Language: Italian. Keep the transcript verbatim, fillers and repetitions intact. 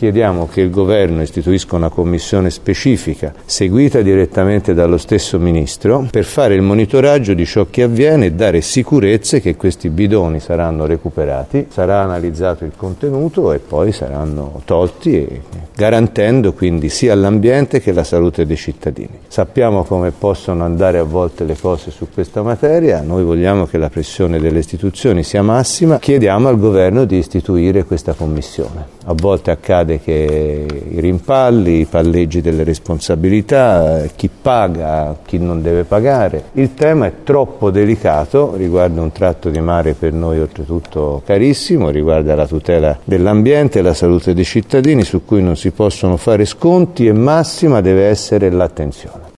chiediamo che il governo istituisca una commissione specifica, seguita direttamente dallo stesso ministro, per fare il monitoraggio di ciò che avviene e dare sicurezze che questi bidoni saranno recuperati, sarà analizzato il contenuto e poi saranno tolti, e garantendo quindi sia l'ambiente che la salute dei cittadini. Sappiamo come possono andare a volte le cose su questa materia, noi vogliamo che la pressione delle istituzioni sia massima, chiediamo al governo di istituire questa commissione. A volte accade che i rimpalli, i palleggi delle responsabilità, chi paga, chi non deve pagare. Il tema è troppo delicato, riguarda un tratto di mare per noi oltretutto carissimo, riguarda la tutela dell'ambiente e la salute dei cittadini, su cui non si possono fare sconti e massima deve essere l'attenzione.